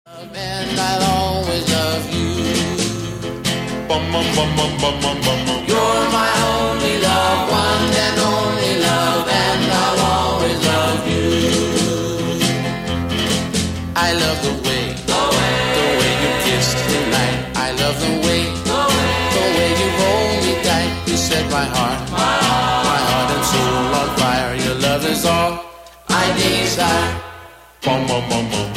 And I'll always love you. You're my only love, one and only love, and I'll always love you. I love the way you kiss tonight. I love the way you hold me tight. You set my heart and soul on fire. Your love is all I desire.